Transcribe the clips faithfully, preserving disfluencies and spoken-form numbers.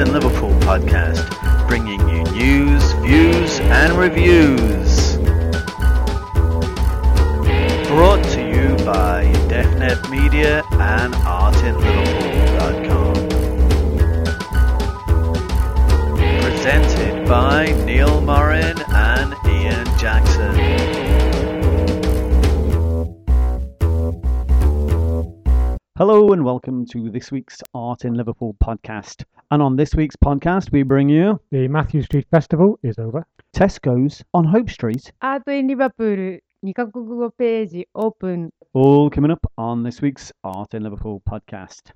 in Liverpool podcast, bringing you news, views and reviews. Brought to you by DefNet Media and art in liverpool dot com. Presented by Neil Morin and Ian Jackson. Hello and welcome to this week's Art in Liverpool podcast. And on this week's podcast, we bring you The Matthew Street Festival is over. Tesco's on Hope Street. アートインリバプールにカ国語ページオープン。 All coming up on this week's Art in Liverpool podcast.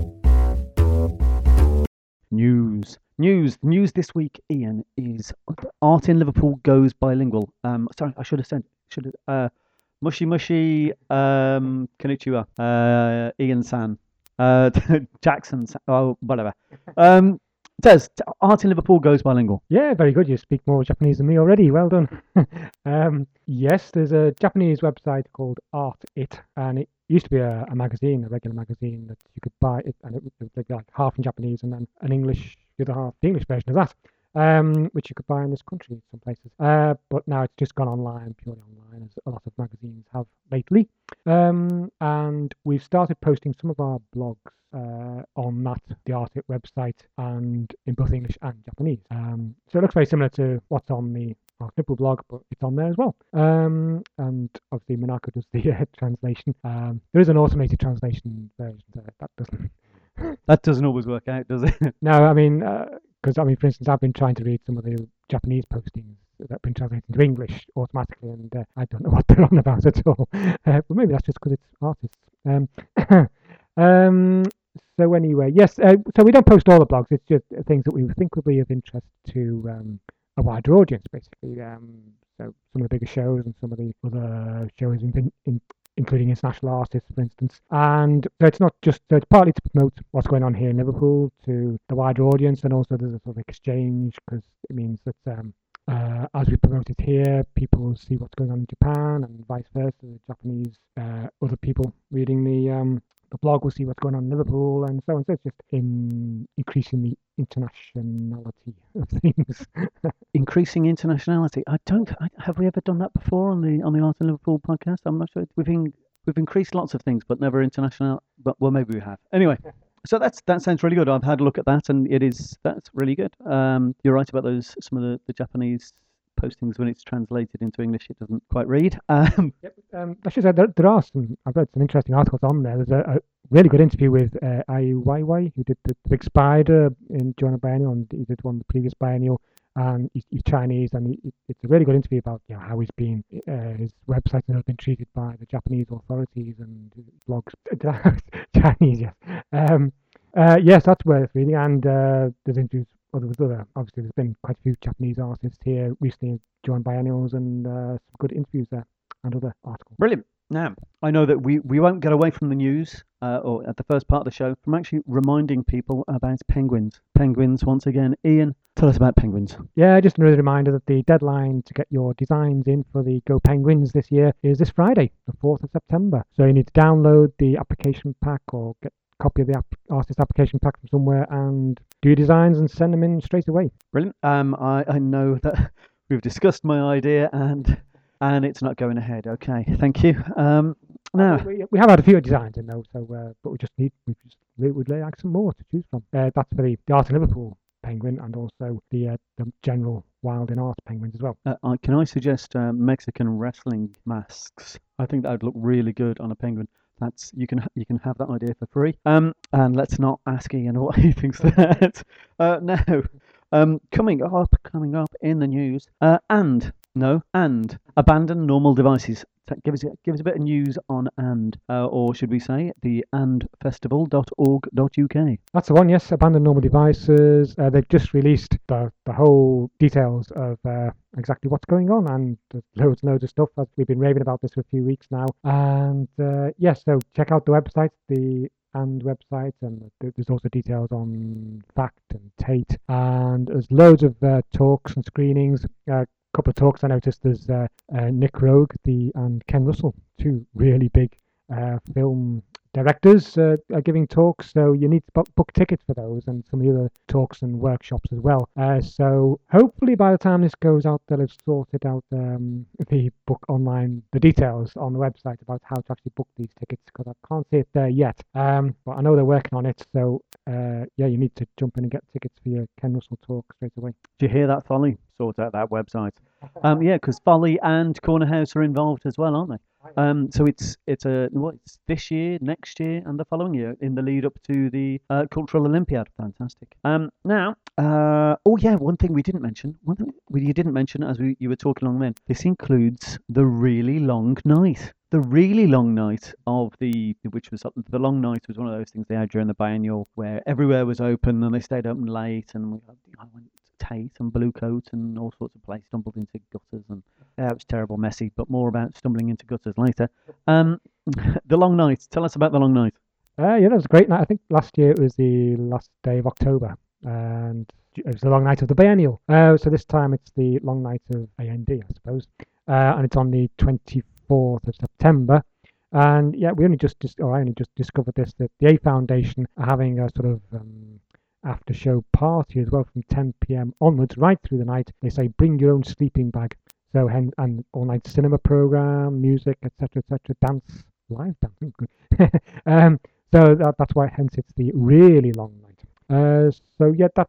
News. News. The news this week, Ian, is Art in Liverpool goes bilingual. Um, sorry, I should have said, should have, uh, Mushy Mushy, um, Konnichiwa, uh, Ian San, uh, Jackson, San, oh, whatever. Um, Des, Art in Liverpool goes bilingual. Yeah, very good. You speak more Japanese than me already. Well done. um, yes, there's a Japanese website called Art It, and it used to be a, a magazine, a regular magazine that you could buy, it, and it was like, like half in Japanese and then an English, the other half, the English version of that. Um, which you could buy in this country in some places. Uh, but now it's just gone online, purely online, as a lot of magazines have lately. Um, and we've started posting some of our blogs uh, on that, the Artit website, and in both English and Japanese. Um, so it looks very similar to what's on the Art Nipple blog, but it's on there as well. Um, and obviously Monaco does the uh, translation. Um, there is an automated translation version there. That doesn't... That doesn't always work out, does it? No, I mean... Uh, Because, I mean, for instance, I've been trying to read some of the Japanese postings that have been translated into English automatically, and uh, I don't know what they're on about at all. Uh, but maybe that's just because it's artists. Um, um, so anyway, yes, uh, so we don't post all the blogs. It's just things that we think would be of interest to um, a wider audience, basically. Um, so some of the bigger shows and some of the other shows in, in including international artists, for instance. And so it's not just, so it's partly to promote what's going on here in Liverpool to the wider audience, and also there's a sort of exchange, because it means that um, uh, as we promote it here, people will see what's going on in Japan, and vice versa. The Japanese, uh, other people reading the um, the blog will see what's going on in Liverpool, and so on. So it's just in increasing the internationality of things. Increasing internationality. I don't. I, have we ever done that before on the on the Art in Liverpool podcast? I'm not sure. We've in, we've increased lots of things, but never international. But well, maybe we have. Anyway, so that's that sounds really good. I've had a look at that, and it is that's really good. Um, you're right about those. Some of the, the Japanese postings, when it's translated into English, it doesn't quite read. Um, yep, um, I should say there, there are some. I've read some interesting articles on there. There's a, a really good interview with uh, Ai Weiwei, who did the, the Big Spider in during a biennial, and he did one the previous biennial. And he's, he's Chinese, and he, it's a really good interview about you know how he's been, uh, his website has been treated by the Japanese authorities and his blogs. Chinese, yes. Um, uh, yes, that's worth reading. And uh, there's interviews. Well, there was other. Obviously, there's been quite a few Japanese artists here recently during biennials, and uh, some good interviews there and other articles. Brilliant. Now, I know that we, we won't get away from the news, uh, or at the first part of the show, from actually reminding people about penguins. Penguins, once again. Ian, tell us about penguins. Yeah, just another reminder that the deadline to get your designs in for the Go Penguins this year is this Friday, the fourth of September. So you need to download the application pack or get a copy of the app- artist application pack from somewhere and do your designs and send them in straight away. Brilliant. Um, I, I know that we've discussed my idea and... And it's not going ahead. Okay, thank you. Um, now we, we have had a few designs in though, so uh, but we just need we just we would like some more to choose from. Uh, that's for the, the Art in Liverpool penguin, and also the uh, the general Wild in Art penguins as well. Uh, I, can I suggest uh, Mexican wrestling masks? I think that would look really good on a penguin. That's you can you can have that idea for free. Um, and let's not ask Ian what he thinks of that. Uh, now, um, coming up, coming up in the news, uh, and. No, and abandon normal devices. Give us, give us a bit of news on and, uh, or should we say, the and festival dot org dot U K. That's the one, yes, abandon normal devices. Uh, they've just released the, the whole details of uh, exactly what's going on, and there's loads and loads of stuff. We've been raving about this for a few weeks now. And uh, yes, so check out the website, the and website, and there's also details on Fact and Tate, and there's loads of uh, talks and screenings. Uh, couple of talks I noticed there's uh, uh, Nick Rogue the and Ken Russell, two really big uh, film directors uh, are giving talks, so you need to book, book tickets for those and some of the other talks and workshops as well. Uh, so hopefully by the time this goes out, they'll have sorted out um, the book online, the details on the website about how to actually book these tickets, because I can't see it there yet. Um, but I know they're working on it, so uh, yeah, you need to jump in and get tickets for your Ken Russell talk straight away. Did you hear that, Folly? Sort out that website. Um, yeah, because Folly and Corner House are involved as well, aren't they? Um, so it's it's a what it's this year, next year, and the following year in the lead up to the uh, Cultural Olympiad. Fantastic. Um, now, uh, oh yeah, one thing we didn't mention, one thing we, you didn't mention as we you were talking along then. This includes the really long night. The really long night of the, which was the long night was one of those things they had during the biennial where everywhere was open and they stayed open late, and we I went to Tate and Blue Coat and all sorts of places, stumbled into gutters, and yeah, it was terrible, messy, but more about stumbling into gutters later. Um, the long night. Tell us about the long night. Uh, yeah, that was a great night. I think last year it was the last day of October, and it was the long night of the biennial. Uh, so this time it's the long night of A N D, I suppose, uh, and it's on the twenty-fourth of September. And yeah, we only just, dis- or I only just discovered this, that the A Foundation are having a sort of um, after show party as well from ten p.m. onwards, right through the night. They say bring your own sleeping bag. So hen- and all night cinema program, music, et cetera, et cetera, dance, live dance. Good. um, so that, that's why, hence, it's the really long night. Uh, so yeah, that's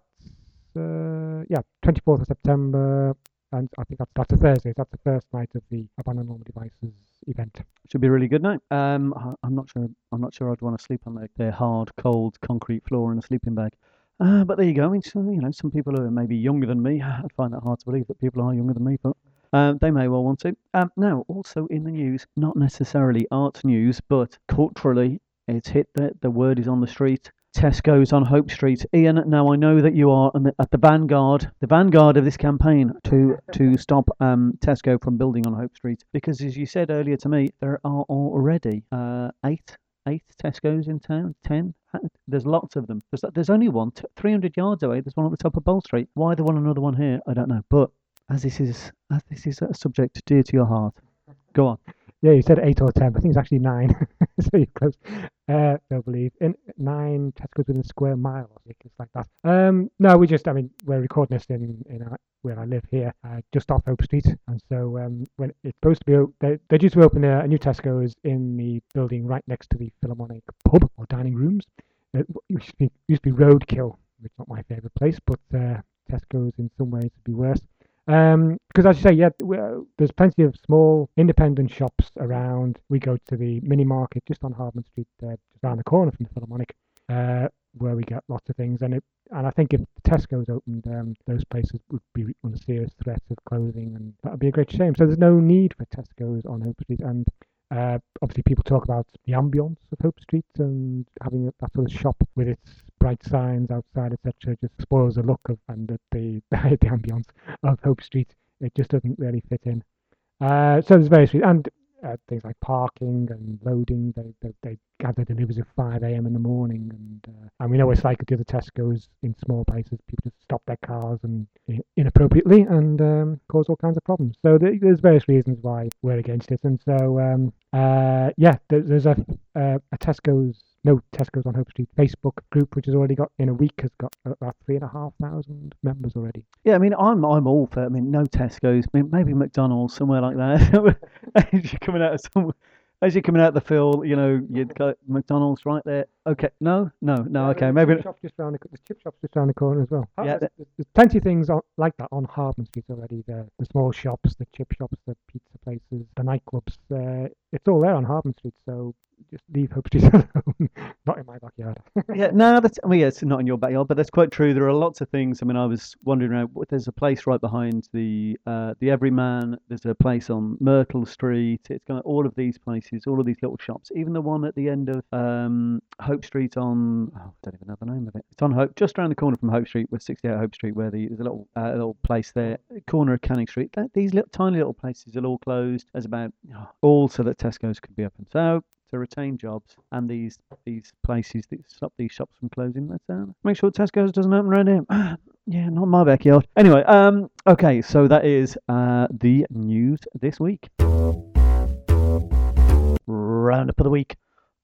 uh, yeah, twenty-fourth of September, and I think that's that's a Thursday. That's the first night of the Abandoned Normal Devices event. Should be a really good night. Um, I- I'm not sure. I'm not sure I'd want to sleep on the, the hard, cold concrete floor in a sleeping bag. Uh, but there you go. It's, uh, you know, some people are maybe younger than me. I'd find that hard to believe that people are younger than me, but um, they may well want to. Um, now, also in the news, not necessarily art news, but culturally, it's hit the, the word is on the street. Tesco's on Hope Street. Ian, now I know that you are on the, at the vanguard, the vanguard of this campaign to to stop um, Tesco from building on Hope Street, because as you said earlier to me, there are already uh, eight eight Tesco's in town. Ten. There's lots of them. There's there's only one t- three hundred yards away. There's one at the top of Bowl Street. Why there want another one here? I don't know. But as this is as this is a subject dear to your heart, go on. Yeah, you said eight or ten, but I think it's actually nine. So you're close. Uh, I believe in nine Tesco's within a square mile, or something like that. Um, no, we just, I mean, we're recording this in, in our, where I live here, uh, just off Hope Street, and so um, when it's supposed to be, o- they they're due to open a, a new Tesco's in the building right next to the Philharmonic pub or dining rooms. It used to be, used to be Roadkill, which is not my favourite place, but uh, Tesco's in some ways would be worse. Um, because as you say, yeah, w- there's plenty of small independent shops around. We go to the mini market just on Hardman Street, uh, just around the corner from the Philharmonic, uh, where we get lots of things. And it, and I think if Tesco's opened, um, those places would be under serious threat of closing, and that would be a great shame. So there's no need for Tesco's on Hope Street, and uh, obviously people talk about the ambience of Hope Street, and having that sort of shop with its bright signs outside, et cetera, just spoils the look of and the the, the ambience of Hope Street. It just doesn't really fit in. Uh, so there's various and uh, things like parking and loading. They they, they have their deliveries at five a.m. in the morning, and uh, and we know it's like at the other Tesco's in small places. People just stop their cars and inappropriately and um, cause all kinds of problems. So th- there's various reasons why we're against it. And so um, uh, yeah, there, there's a uh, a Tesco's. No Tesco's on Hope Street Facebook group, which has already got in a week has got about three and a half thousand members already. Yeah, I mean, I'm I'm all for. I mean, no Tesco's. I mean, maybe McDonald's somewhere like that. As you're coming out of some, as you're coming out the field, you know, you'd go McDonald's right there. Okay, no, no, no. Okay, maybe. Chip shop just round the, the chip shop's just around the corner as well. Yeah, there's, there's plenty of things on, like that on Hardman Street already. The the small shops, the chip shops, the pizza places, the nightclubs. Uh, it's all there on Hardman Street. So just leave Hope Street alone. Not in my backyard. Yeah, no, that's. I mean, yeah, it's not in your backyard, but that's quite true. There are lots of things. I mean, I was wandering around. There's a place right behind the uh, the Everyman. There's a place on Myrtle Street. It's got all of these places, all of these little shops. Even the one at the end of um, Hope Street on. Oh, I don't even know the name of it. It's on Hope, just around the corner from Hope Street, with sixty-eight Hope Street, where the, there's a little uh, little place there, corner of Canning Street. That, these little tiny little places are all closed. There's about oh, all so that Tesco's could be open. So to retain jobs and these these places that stop these shops from closing. Let's uh, make sure Tesco's doesn't open around here. Yeah, not my backyard. Anyway, um, okay, so that is uh the news this week. Roundup of the week.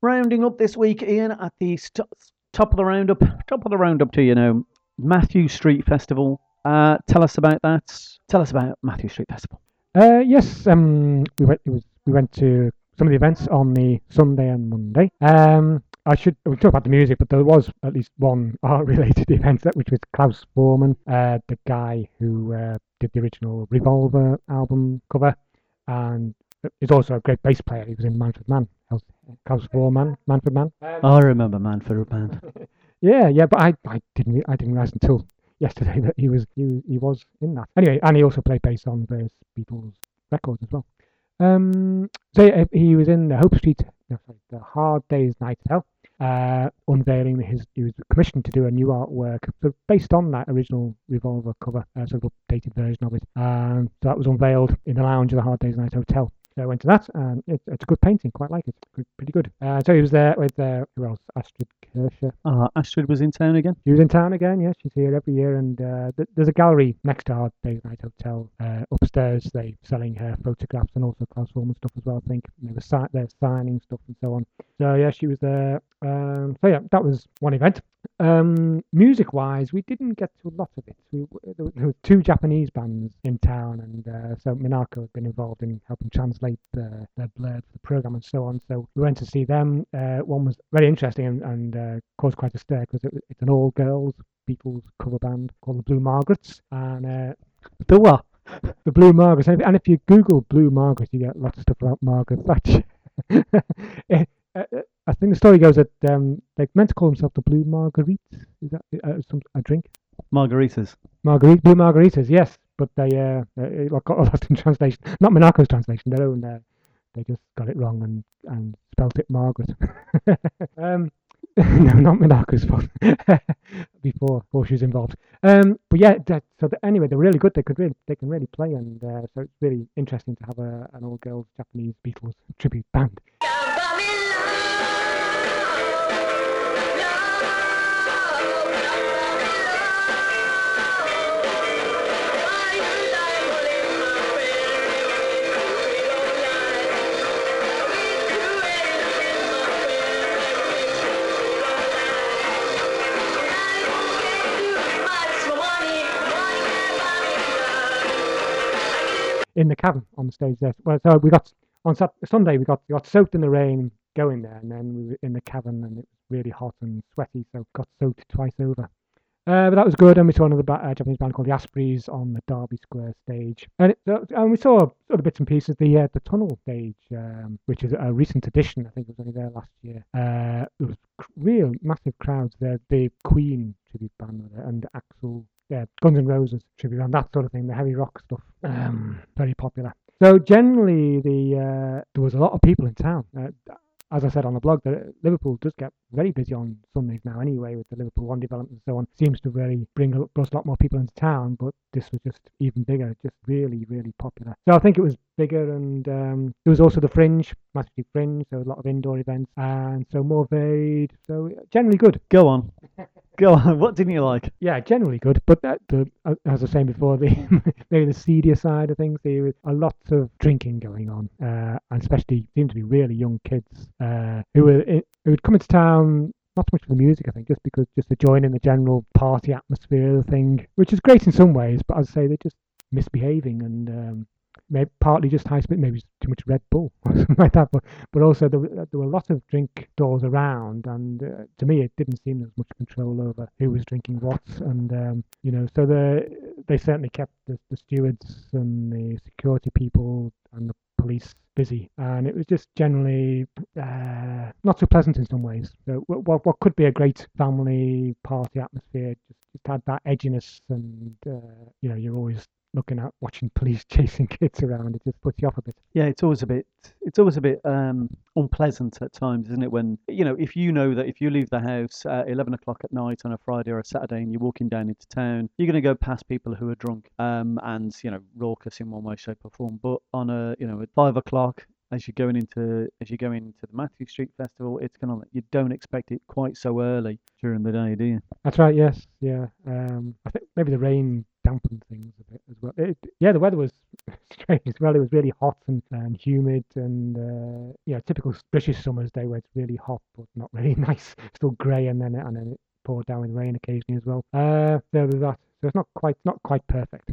Rounding up this week, Ian, at the st- top of the roundup, top of the roundup to you know, Matthew Street Festival. Uh, tell us about that. Tell us about Matthew Street Festival. Uh, yes, um, we went. It was we went to some of the events on the Sunday and Monday. Um, I should we talk about the music, but there was at least one art-related event, that which was Klaus Voormann, uh, the guy who uh, did the original Revolver album cover, and is also a great bass player. He was in Manfred Mann. Klaus Voormann, Manfred Mann. Um, I remember Manfred Mann. yeah, yeah, but I, I didn't, re- I didn't realize until yesterday that he was, he, he was in that. Anyway, and he also played bass on various Beatles records as well. Um, so yeah, he was in the Hope Street, no, sorry, the Hard Day's Night at Hell, uh, unveiling his. He was commissioned to do a new artwork, sort of based on that original Revolver cover, uh, sort of updated version of it. Um, so that was unveiled in the lounge of the Hard Day's Night Hotel. So I went to that, and it, it's a good painting, quite like it, good, pretty good. Uh, so he was there with, uh, who else? Astrid Kircher. Uh, Astrid was in town again? She was in town again, yes, she's here every year, and uh, th- there's a gallery next to Hard Day's Night Hotel. Uh, upstairs, they're selling her photographs and also Klaus Voormann stuff as well, I think. They were si- they're signing stuff and so on. So yeah, she was there. Um, so yeah, that was one event. Um, music-wise, we didn't get to a lot of it. We, there were two Japanese bands in town, and uh, so Minako had been involved in helping translate the, their blurb for the program and so on. So we went to see them. Uh, one was very interesting and, and uh, caused quite a stir because it, it's an all-girls Beatles cover band called the Blue Margarets, and uh, the what? The Blue Margarets. And if, and if you Google Blue Margaret, you get lots of stuff about Margaret Thatcher. it, Uh, I think the story goes that um, they're meant to call themselves the Blue Marguerites. Is that uh, some a drink? Margaritas. Marguerite, Blue Margaritas, yes. But they uh, uh, got lost in translation. Not Minako's translation, their own. Uh, they just got it wrong and, and spelt it Margaret. um, no, not Minako's fault. before, before she was involved. Um, but yeah, that, so the, anyway, they're really good. They could really, they can really play, and uh, so it's really interesting to have a, an all-girls Japanese Beatles tribute band. In the cavern on the stage there. Well, so we got on Sat- Sunday we got we got soaked in the rain going there, and then we were in the cavern and it was really hot and sweaty, so got soaked twice over. Uh, but that was good, and we saw another ba- uh, Japanese band called the Aspreys on the Derby Square stage, and, it, uh, and we saw other bits and pieces. The uh, the Tunnel stage, um, which is a recent addition, I think it was only there last year. Uh, there was real massive crowds there. The Queen tribute band there, and Axl. Yeah, Guns N' Roses tribute and that sort of thing, the heavy rock stuff, um, very popular. So generally, the uh, there was a lot of people in town. Uh, as I said on the blog, the, Liverpool does get very busy on Sundays now anyway, with the Liverpool One development and so on. Seems to really bring a, brought a lot more people into town, but this was just even bigger, just really, really popular. So I think it was bigger, and um, there was also the Fringe, massively Fringe, so a lot of indoor events, and so more varied. So generally good. Go on. Go on. What didn't you like? Yeah, generally good, but uh, the, uh, as I was saying before, the maybe the seedier side of things, there was a lot of drinking going on, uh, and especially seemed to be really young kids uh, who were in, who would come into town. Not so much for the music, I think, just because just to join in the general party atmosphere of the thing, which is great in some ways, but as I say, they're just misbehaving and um, maybe partly just high speed, maybe too much Red Bull or something like that. But but also there were, there were lots of drink stalls around, and uh, to me it didn't seem there's much control over who was drinking what, and um, you know, so the they certainly kept the, the stewards and the security people and the police busy, and it was just generally uh, not so pleasant in some ways. So what what could be a great family party atmosphere just, just had that edginess, and uh, you know, you're always looking at watching police chasing kids around. It just puts you off a bit. Yeah, it's always a bit it's always a bit um, unpleasant at times, isn't it? When, you know, if you know that if you leave the house at eleven o'clock at night on a Friday or a Saturday and you're walking down into town, you're going to go past people who are drunk um, and, you know, raucous in one way, shape or form. But on a, you know, at five o'clock, as you're going into as you're going into the Matthew Street Festival, it's gonna you don't expect it quite so early during the day, do you? That's right. Yes. Yeah. Um, I think maybe the rain dampened things a bit as well. It, yeah, the weather was strange as well. It was really hot and, and humid, and uh, yeah, typical British summer's day where it's really hot but not really nice. Still grey, and then and then it poured down with rain occasionally as well. Uh, there was that. So it's not quite not quite perfect.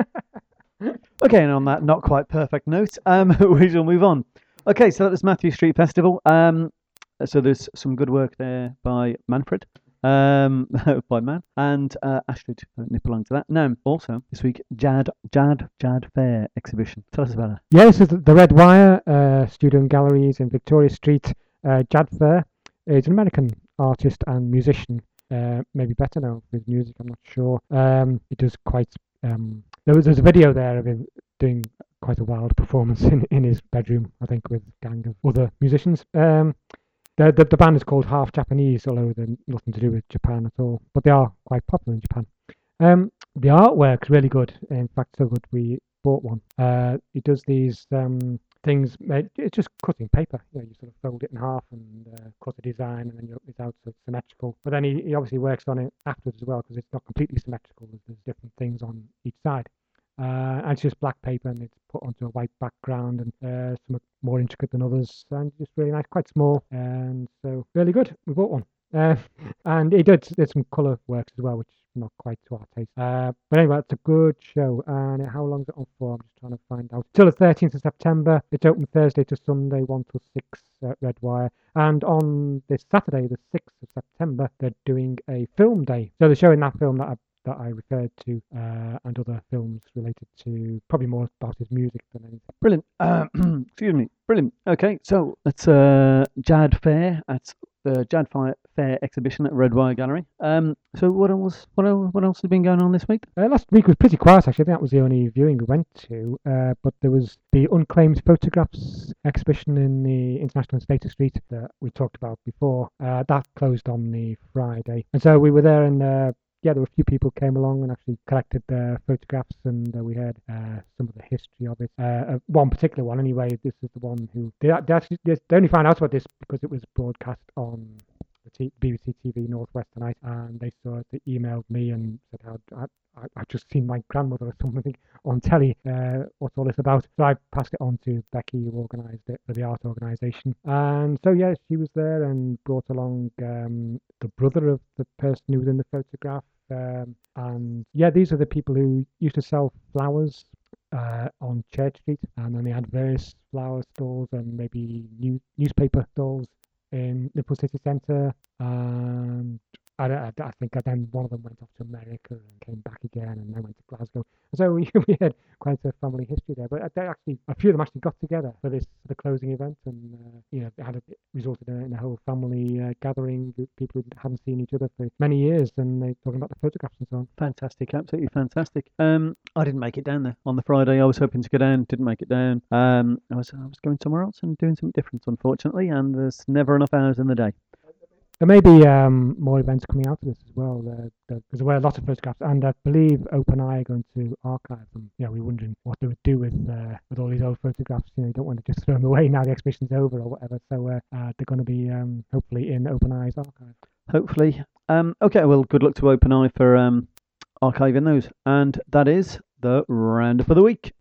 Okay, and on that not quite perfect note, um, we shall move on. Okay, so that was Matthew Street Festival. Um, so there's some good work there by Manfred, um, by Man, and uh, Astrid nip along to that. Now, also this week, Jad Jad Jad Fair exhibition. Tell us about it. Yeah, this is the Red Wire uh, Studio and Galleries in Victoria Street. Uh, Jad Fair is an American artist and musician. Uh, maybe better now with music, I'm not sure. Um, he does quite. Um, there was there's a video there of him doing quite a wild performance in, in his bedroom, I think, with a gang of other musicians. Um, the, the the band is called Half Japanese, although they're nothing to do with Japan at all, but they are quite popular in Japan. Um, the artwork's really good. In fact, so good we bought one. Uh, he does these um, things. Made, it's just cutting paper. You know, you sort of fold it in half and uh, cut a design, and then you, it's out so it's symmetrical. But then he, he obviously works on it afterwards as well, because it's not completely symmetrical. There's, there's different things on each side. Uh, and it's just black paper, and it's put onto a white background, and uh, some are more intricate than others, and just really nice, quite small, and so really good. We bought one. Uh, and he did, did some colour works as well, which is not quite to our taste. Uh, but anyway, it's a good show. And how long is it on for? I'm just trying to find out. Till the thirteenth of September. It's open Thursday to Sunday, one till six at Red Wire. And on this Saturday, the sixth of September, they're doing a film day. So they're showing that film that I that I referred to, uh, and other films related to, probably more about his music than anything. Brilliant. Uh, excuse me. Brilliant. Okay, so that's uh, Jad Fair at the Jad Fair exhibition at Red Wire Gallery. Um, so what else? What else? What else has been going on this week? Uh, last week was pretty quiet, actually. I think that was the only viewing we went to. Uh, but there was the Unclaimed Photographs exhibition in the International and Status Street that we talked about before. Uh, that closed on the Friday, and so we were there, and uh, yeah, there were a few people came along and actually collected their photographs, and uh, we heard uh, some of the history of it. Uh, uh, one particular one, anyway. This is the one who they, they actually they only found out about this because it was broadcast on the T- B B C T V Northwest tonight, and they saw it. They emailed me and said, "How I, I, I just seen my grandmother or something on telly. Uh, what's all this about?" So I passed it on to Becky, who organised it for the art organisation, and so yeah, she was there and brought along um, the brother of the person who was in the photograph. Um, and yeah, these are the people who used to sell flowers uh, on Church Street, and then they had various flower stalls and maybe new, newspaper stalls in Liverpool City Centre. And I, I, I think then one of them went off to America and came back again, and then went to Glasgow. So we, we had quite a family history there. But they actually, a few of them actually got together for this for the closing event, and uh, you know, it had a, it resulted in a, in a whole family uh, gathering with people who hadn't seen each other for many years, and they talking about the photographs and so on. Fantastic, absolutely fantastic. Um, I didn't make it down there on the Friday. I was hoping to go down, didn't make it down. Um, I was I was going somewhere else and doing something different, unfortunately, and there's never enough hours in the day. There may be um, more events coming out of this as well. There, there, there were a lot of photographs, and I believe OpenEye are going to archive them. You know, we're wondering what they would do with uh, with all these old photographs. You know, you don't want to just throw them away now the exhibition's over or whatever. So uh, uh, they're going to be um, hopefully in OpenEye's archive. Hopefully. Um, okay, well, good luck to OpenEye for um, archiving those. And that is the roundup of the week.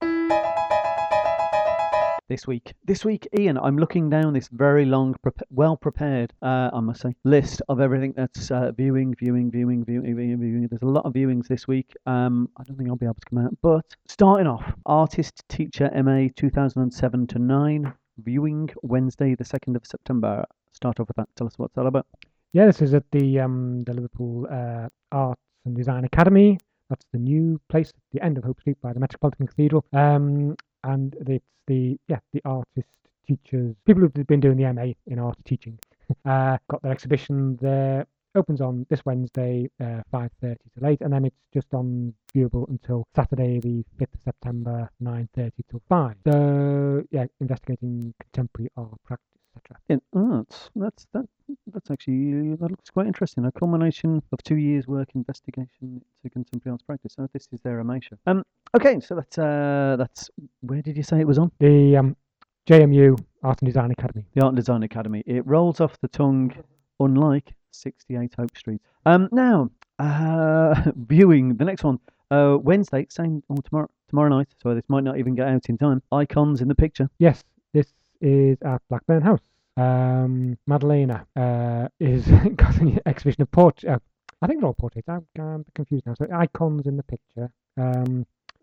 This week, this week, Ian, I'm looking down this very long, pre- well-prepared, uh, I must say, list of everything that's uh, viewing, viewing, viewing, viewing, viewing, viewing. There's a lot of viewings this week. Um, I don't think I'll be able to come out. But starting off, Artist Teacher M A two thousand seven to nine, viewing Wednesday, the second of September. Start off with that. Tell us what's that about. Yeah, this is at the um, the Liverpool uh, Arts and Design Academy. That's the new place at the end of Hope Street by the Metropolitan Cathedral. Um, and it's the yeah the artist teachers, people who've been doing the M A in art teaching. uh, got their exhibition there. Opens on this Wednesday, uh, five thirty till eight, and then it's just on viewable until Saturday, the fifth of September, nine thirty till five. So yeah, investigating contemporary art practice, et cetera. In art, that's that. That's actually that looks quite interesting. A culmination of two years' work investigation into contemporary arts practice. So this is their M A show. Um. Okay, so that's uh that's where did you say it was on? The um, J M U Art and Design Academy. The Art and Design Academy. It rolls off the tongue, unlike sixty-eight Hope Street. Um. Now, uh, viewing the next one. Uh, Wednesday, same, or tomorrow, tomorrow night, so this might not even get out in time. Icons in the picture. Yes, this is at Blackburn House. Um, Madalena uh, is got an exhibition of portraits. Uh, I think they're all portraits. I'm, I'm confused now. So icons in the picture. Um,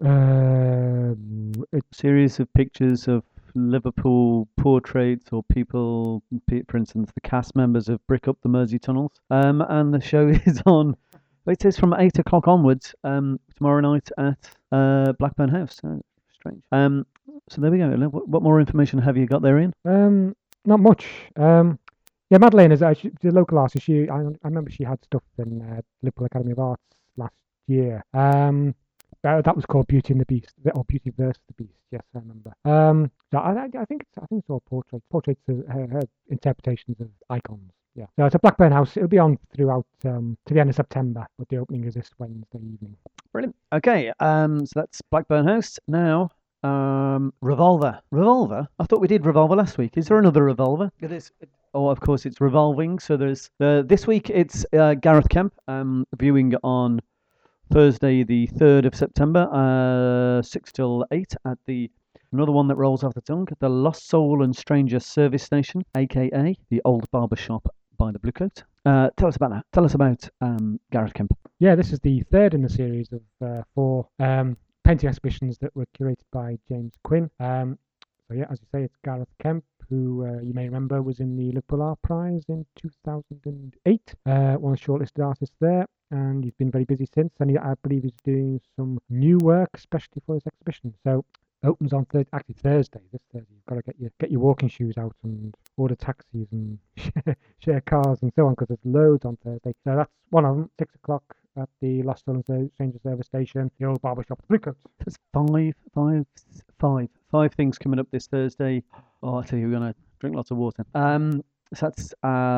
uh, it, Series of pictures of Liverpool portraits or people, pe- for instance, the cast members of Brick Up the Mersey Tunnels. Um, and the show is on. It says from eight o'clock onwards. Um, tomorrow night at uh Blackburn House. So strange. Um, so there we go. What, what more information have you got there, Ian? um, not much. Um, yeah, Madeleine is uh, she, the local artist. She, I, I remember she had stuff in uh, Liverpool Academy of Arts last year. Um, that, that was called Beauty and the Beast, or Beauty versus the Beast. Yes, I remember. Um, so I, I, I think it's, I think it's all portraits, portraits of her, her interpretations of icons. Yeah. So it's a Blackburn House. It'll be on throughout um, to the end of September, but the opening is this Wednesday evening. Brilliant. Okay. Um, so that's Blackburn House. Now, um, Revolver. Revolver. I thought we did Revolver last week. Is there another Revolver? It is. Oh, of course, it's revolving. So there's uh, this week. It's uh, Gareth Kemp um, viewing on Thursday, the third of September, uh, six till eight at the. Another one that rolls off the tongue, the Lost Soul and Stranger Service Station, aka the Old Barber Shop by the Bluecoat. Uh, tell us about that. Tell us about um, Gareth Kemp. Yeah, this is the third in the series of uh, four um, painting exhibitions that were curated by James Quinn. Um, so yeah, as you say, it's Gareth Kemp, who uh, you may remember was in the Liverpool Art Prize in two thousand eight, uh, one of the shortlisted artists there, and he's been very busy since, and he, I believe he's doing some new work, especially for this exhibition. So opens on Thursday, actually Thursday, this Thursday. You've got to get your get your walking shoes out and order taxis and share, share cars and so on, because there's loads on Thursday. So that's one of them, six o'clock at the Lost Soul and Stranger Service Station, the Old Barber Shop, Bluecoat. There's five, five, five, five things coming up this Thursday. Oh, I tell you, we're gonna drink lots of water. Um, so that's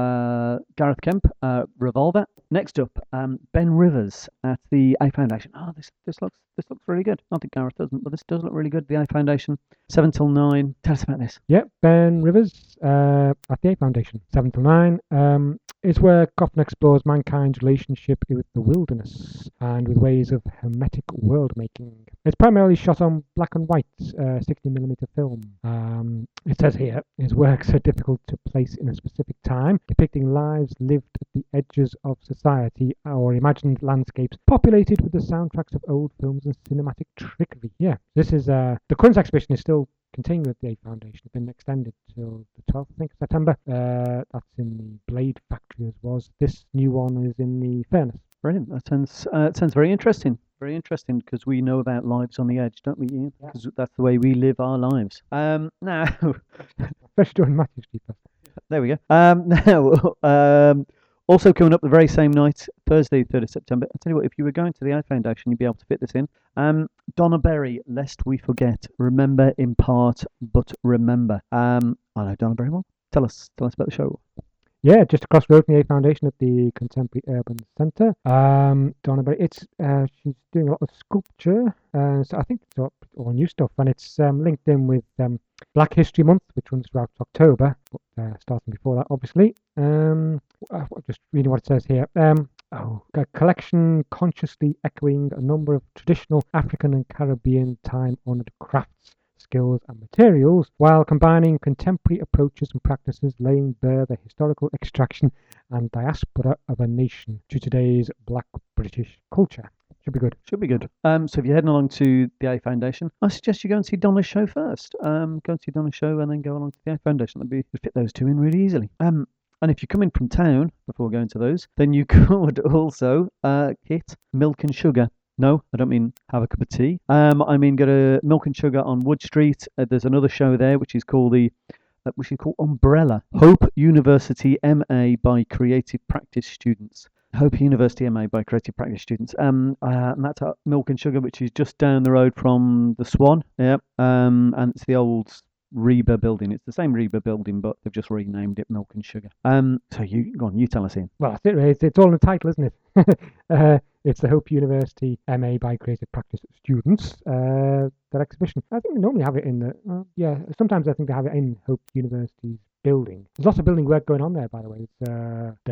uh, Gareth Kemp, uh, Revolver. Next up, um, Ben Rivers at the A Foundation. Oh, this this looks this looks really good. I think Gareth doesn't, but this does look really good. The A Foundation, seven till nine. Tell us about this. Yeah, Ben Rivers uh, at the A Foundation, seven till nine. Um, is where Goffin explores mankind's relationship with the wilderness and with ways of hermetic world making. It's primarily shot on black and white, uh, sixty millimeter film. Um, it says here, his works are difficult to place in a specific time, depicting lives lived at the edges of society or imagined landscapes populated with the soundtracks of old films and cinematic trickery. Yeah, this is uh, the Queen's exhibition is still continuing at the A Foundation. It's been extended till the twelfth, I think, of September. Uh, that's in the Blade Factory as was. This new one is in the Furnace. Brilliant. That sounds uh, it sounds very interesting. Very interesting, because we know about lives on the edge, don't we, Ian? Yeah. Because that's the way we live our lives. Um, now, Especially during Matthew Street Festival. there we go. Um, now, um, also coming up the very same night, Thursday, third of September. I tell you what, if you were going to the Eye Foundation, you'd be able to fit this in. Um, Donna Berry, Lest We Forget, Remember in Part, But Remember. Um, I know Donna Berry well. Tell us, tell us about the show. Yeah, just across the road from the A Foundation at the Contemporary Urban Centre. Um, Donna Berry, it's uh, she's doing a lot of sculpture, uh, so I think it's all, all new stuff, and it's um, linked in with um, Black History Month, which runs throughout October, but uh, starting before that, obviously. Um, uh, just reading what it says here. Um, oh, a collection consciously echoing a number of traditional African and Caribbean time-honoured crafts, skills and materials, while combining contemporary approaches and practices, laying bare the historical extraction and diaspora of a nation to today's Black British culture. Should be good. Should be good. Um, so if you're heading along to the A Foundation, I suggest you go and see Donna's show first. Um, go and see Donna's show and then go along to the A Foundation. That'd be you'd fit those two in really easily. Um, and if you're coming from town before going to those, then you could also uh, hit Milk and Sugar. No, I don't mean have a cup of tea. Um, I mean go to Milk and Sugar on Wood Street. Uh, there's another show there which is called the, uh, which is called Umbrella. Hope University M A by Creative Practice students. Hope University M A by Creative Practice students. Um, uh, and that's at Milk and Sugar, which is just down the road from the Swan. Yeah. Um, and it's the old Reba building. It's the same Reba building, but they've just renamed it Milk and Sugar. Um, so you go on, you tell us, Ian. Well, that's it, really. It's, it's all in the title, isn't it? uh, it's the Hope University M A by Creative Practice students. Uh, that exhibition. I think they normally have it in the. Uh, yeah, sometimes I think they have it in Hope University's building. There's lots of building work going on there, by the way. It's, uh, the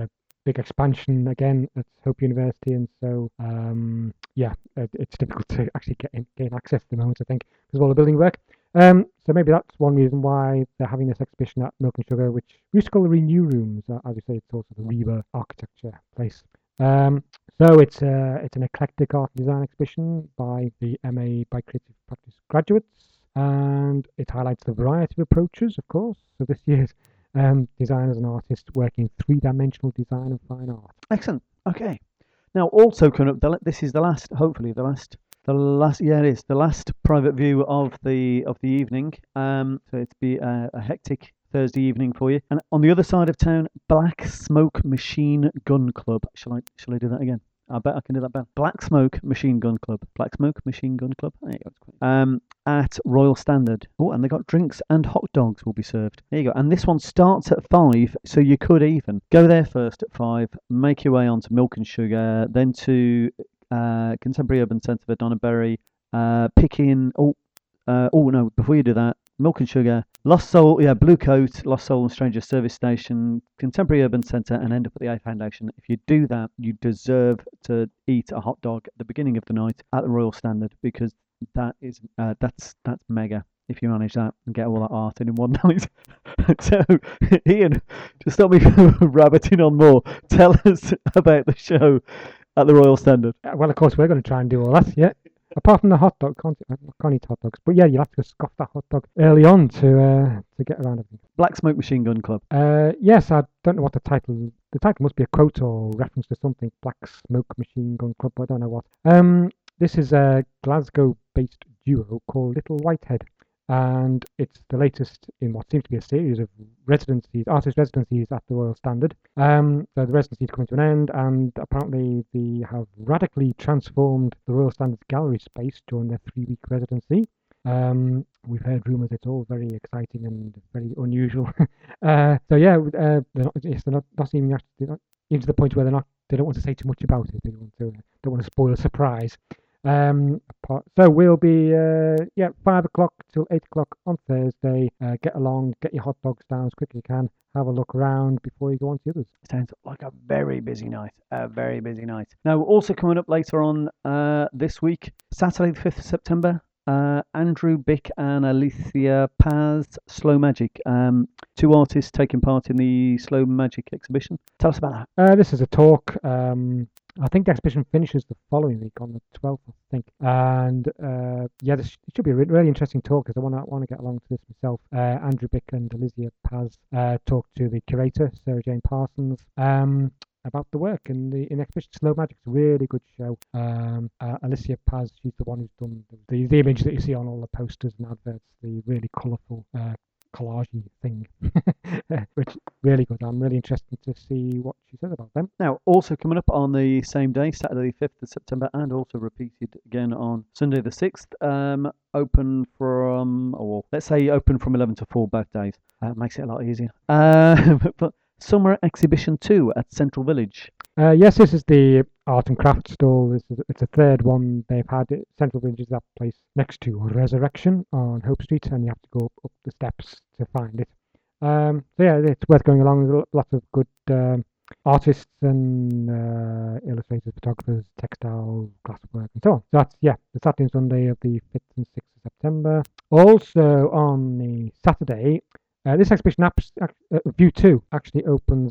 big expansion again at Hope University, and so um, yeah, it, it's difficult to actually get in, gain access at the moment, I think, because of all the building work. Um, so maybe that's one reason why they're having this exhibition at Milk and Sugar, which we used to call the Renew Rooms. Uh, as you say, it's also the Reba architecture place. Um, so it's uh, it's an eclectic art and design exhibition by the M A by Creative Practice graduates, and it highlights the variety of approaches, of course. So this year's um, designers and artists working three-dimensional design and fine art. Excellent. Okay. Now, also coming up, the, this is the last, hopefully the last, the last, yeah, it is the last private view of the of the evening. Um, so it's be a, a hectic Thursday evening for you. And on the other side of town, Black Smoke Machine Gun Club. Shall I shall I do that again? I bet I can do that better. Black Smoke Machine Gun Club. Black Smoke Machine Gun Club. There you go. Um, at Royal Standard. Oh, and they got drinks and hot dogs will be served. There you go. And this one starts at five, so you could even go there first at five, make your way onto Milk and Sugar, then to uh, Contemporary Urban Centre for Donna Berry, uh, pick in. Oh, uh, oh no! Before you do that, Milk and Sugar, Lost Soul, yeah, Blue Coat, Lost Soul and Stranger Service Station, Contemporary Urban Centre, and end up at the A Foundation. If you do that, you deserve to eat a hot dog at the beginning of the night at the Royal Standard, because that is uh, that's that's mega. If you manage that and get all that art in in one night. So, Ian, to stop me rabbiting on more, tell us about the show at the Royal Standard. Uh, well, of course, we're going to try and do all that, yeah. Apart from the hot dog, can't, I can't eat hot dogs. But yeah, you'll have to scoff that hot dog early on to uh, to get around everything. Black Smoke Machine Gun Club. Uh, yes, I don't know what the title. The title must be a quote or reference to something. Black Smoke Machine Gun Club. But I don't know what. Um, this is a Glasgow-based duo called Little Whitehead, and it's the latest in what seems to be a series of residencies, artist residencies at the Royal Standard. Um, so the residency is coming to an end, and apparently they have radically transformed the Royal Standard's gallery space during their three-week residency. Um, we've heard rumours it's all very exciting and very unusual. uh, so yeah, uh, they're not, yes, they're not, not even they're not even to the point where they're not. They don't want to say too much about it. They don't want to. Don't want to spoil a surprise. Um, so we'll be uh, yeah five o'clock till eight o'clock on Thursday. Uh, get along, get your hot dogs down as quick as you can. Have a look around before you go on to the others. Sounds like a very busy night. A very busy night. Now, also coming up later on uh, this week, Saturday the fifth of September. Uh, Andrew Bick and Alicia Paz, Slow Magic. Um, two artists taking part in the Slow Magic exhibition. Tell us about that. Uh, this is a talk. Um, I think the exhibition finishes the following week on the twelfth, I think. And uh, yeah, this it should be a re- really interesting talk, because I want to want to get along to this myself. Uh, Andrew Bick and Alicia Paz uh, talked to the curator, Sarah Jane Parsons. Um, about the work in the in exhibition. Slow Magic's a really good show. Um, uh, Alicia Paz, she's the one who's done the, the image that you see on all the posters and adverts, the really colourful uh, collagey thing, which is really good. I'm really interested to see what she says about them. Now, also coming up on the same day, Saturday the fifth of September, and also repeated again on Sunday the sixth, um, open from, or let's say open from eleven to four both days. That uh, makes it a lot easier. Uh, but Summer Exhibition two at Central Village. Uh, yes, this is the art and craft stall. This is, it's a third one they've had. Central Village is that place next to Resurrection on Hope Street, and you have to go up the steps to find it. Um, so yeah, it's worth going along. There's lots of good um, artists and uh, illustrators, photographers, textile, glasswork, and so on. So that's, yeah, the Saturday and Sunday of the fifth and sixth of September. Also on the Saturday, Uh, this exhibition, uh, View two, actually opens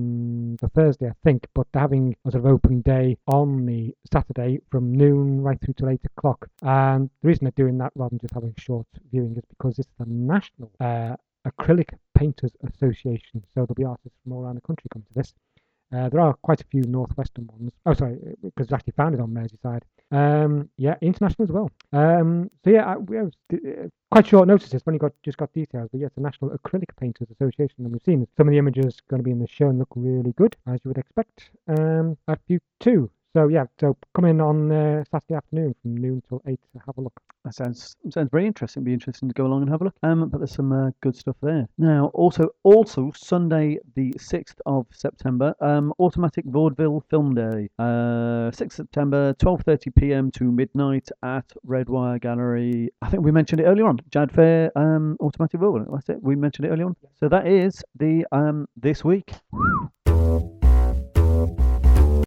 on the Thursday, I think, but they're having a sort of opening day on the Saturday from noon right through till eight o'clock. And the reason they're doing that rather than just having short viewing is because it's the National uh, Acrylic Painters Association. So there'll be artists from all around the country come to this. Uh, there are quite a few northwestern ones. Oh, sorry, because it's actually founded on Merseyside. Um, yeah, international as well. Um, so yeah, I, we have uh, quite short notices. We've only got just got details, but yeah, it's the National Acrylic Painters Association, and we've seen some of the images going to be in the show and look really good, as you would expect. Um, at View two. So yeah, so come in on uh, Saturday afternoon from noon till eight to have a look. That sounds sounds very interesting. Be interesting to go along and have a look. Um, but there's some uh, good stuff there. Now, also also Sunday the sixth of September, um, Automatic Vaudeville Film Day. Uh, sixth of September, twelve thirty p.m. to midnight at Redwire Gallery. I think we mentioned it earlier on. Jad Fair, um, Automatic Vaudeville. That's it. We mentioned it earlier on. So that is the um this week.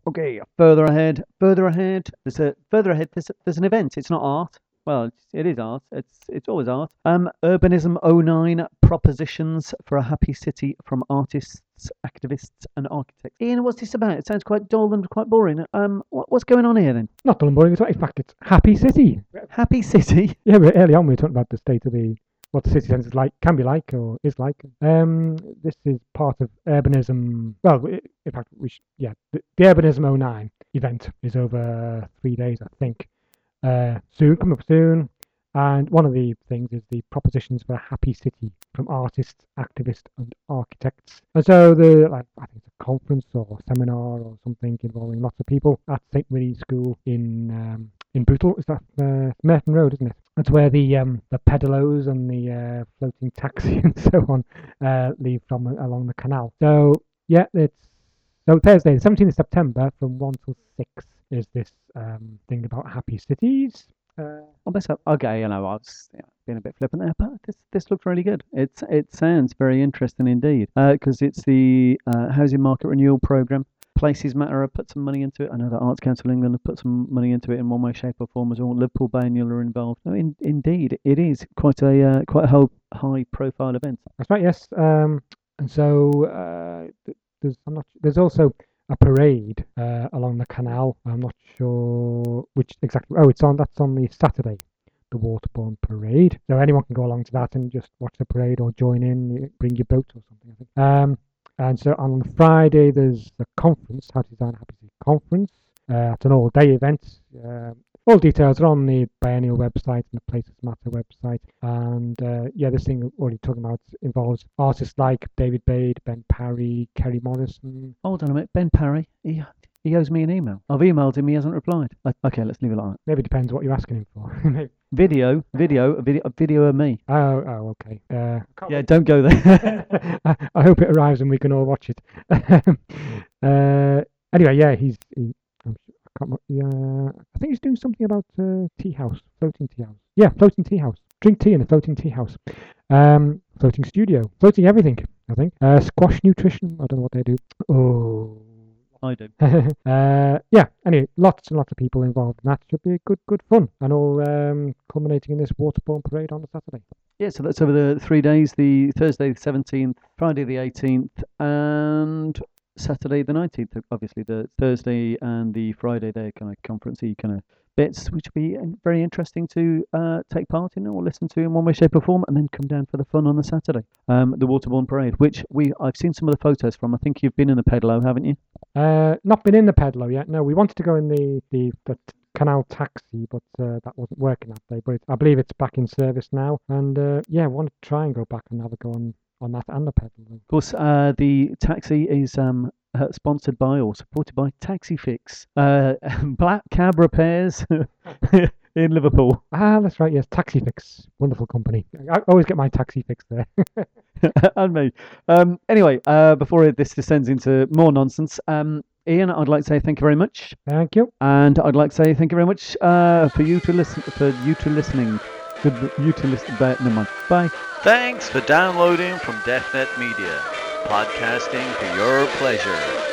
Okay, further ahead, further ahead. There's a further ahead. There's a, there's an event. It's not art. Well, it's, it is art. It's it's always art. Um, Urbanism oh nine propositions for a happy city from artists, activists, and architects. Ian, what's this about? It sounds quite dull and quite boring. Um, what, what's going on here then? Not dull and boring at all. In fact, it's happy city. Happy city. Yeah, but early on we were talking about the state of the what the city centre is like, can be like, or is like. Um, this is part of Urbanism. Well, in fact, we should, yeah, the, the Urbanism oh nine event is over three days, I think. Uh, soon, coming up soon. And one of the things is the propositions for a happy city from artists, activists, and architects. And so the like, I think it's a conference or seminar or something involving lots of people at Saint Mary's School in um, in Bootle. Is that uh, Merton Road, isn't it? That's where the um, the pedalos and the uh, floating taxi and so on uh, leave from along the canal. So yeah, it's so Thursday, the seventeenth of September, from one till six. Is this um, thing about happy cities? Uh, Well, that's a- okay. You know, I was you know, being a bit flippant there, but this this looks really good. It's it sounds very interesting indeed. Because it's the uh, housing market renewal program. Places Matter have put some money into it. I know that Arts Council England have put some money into it in one way, shape, or form as well. Liverpool Biennial are involved. No, in, indeed, it is quite a uh, quite a ho- high profile event. That's right. Yes. Um, and so uh, th- there's I'm not there's also a parade uh, along the canal. I'm not sure which exactly. Oh, it's on. That's on the Saturday, the Waterbourne Parade. So anyone can go along to that and just watch the parade or join in. you- Bring your boat or something. I think. Um, and so on Friday there's the conference, How to Design a Happy City Conference. Uh, it's an all-day event. Um all details are on the Biennial website and the Places Matter website. And uh, yeah, this thing we're already talking about involves artists like David Bade, Ben Parry, Kerry Morrison. Hold on a minute, Ben Parry. He he owes me an email. I've emailed him. He hasn't replied. Uh, Okay, let's leave it like that. Maybe it depends what you're asking him for. Maybe- Video, video, a video, a video of me. oh, oh, okay. Uh, Yeah, don't go there. I, I hope it arrives and we can all watch it. uh, anyway, yeah, he's. He, I'm, su- I can't. remem- Yeah, I think he's doing something about uh, tea house, floating tea house. Yeah, floating tea house. Drink tea in a floating tea house. Um, floating studio, floating everything. I think. Uh, squash nutrition. I don't know what they do. Oh. I do. uh, yeah. Anyway, lots and lots of people involved, and that should be good, good fun, and all um, culminating in this Waterbourne Parade on the Saturday. Yeah, so that's over the three days: the Thursday the seventeenth, Friday the eighteenth, and Saturday the nineteenth. Obviously, the Thursday and the Friday they're kind of conferencey kind of bits, which will be in- very interesting to uh, take part in or listen to in one way, shape, or form, and then come down for the fun on the Saturday. Um, the Waterbourne Parade, which we I've seen some of the photos from. I think you've been in the Pedalo, haven't you? Uh, not been in the Pedalo yet. No, we wanted to go in the the, the t- canal taxi, but uh, that wasn't working that day. But it, I believe it's back in service now, and uh, yeah, I want to try and go back and have a go on on that and the Pedalo. Of course, uh, the taxi is um, uh, sponsored by or supported by Taxifix, uh, black cab repairs in Liverpool. Ah, that's right. Yes, Taxifix, wonderful company. I always get my taxi fix there. And me. Um, anyway, uh, before this descends into more nonsense, um, Ian, I'd like to say thank you very much, Thank you. and I'd like to say thank you very much uh, for you to listen, for you to listening, for you to listen. But never mind. Bye. Thanks for downloading from DefNet Media, podcasting for your pleasure.